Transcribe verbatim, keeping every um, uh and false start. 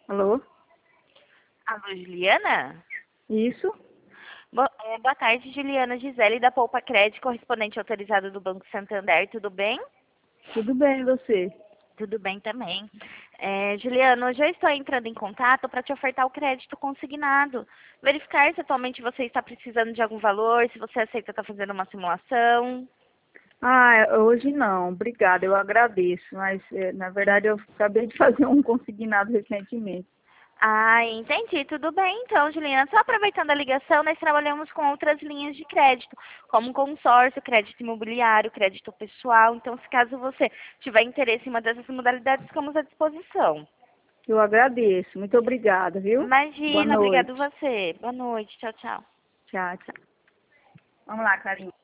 Alô? Alô, Juliana? Isso? Bo- é, boa tarde, Juliana Gisele, da Poupa Crédito, correspondente autorizado do Banco Santander. Tudo bem? Tudo bem, e você? Tudo bem também. É, Juliana, hoje eu estou entrando em contato para te ofertar o crédito consignado. Verificar se atualmente você está precisando de algum valor, se você aceita estar fazendo uma simulação. Ah, hoje não, obrigada, eu agradeço, mas eh, na verdade eu acabei de fazer um consignado recentemente. Ah, entendi. Tudo bem, então, Juliana. Só aproveitando a ligação, nós trabalhamos com outras linhas de crédito, como consórcio, crédito imobiliário, crédito pessoal. Então, se caso você tiver interesse em uma dessas modalidades, ficamos à disposição. Eu agradeço, muito obrigada, viu? Boa Imagina, obrigado noite. você. Boa noite. Tchau, tchau. Tchau, tchau. Vamos lá, Carinha.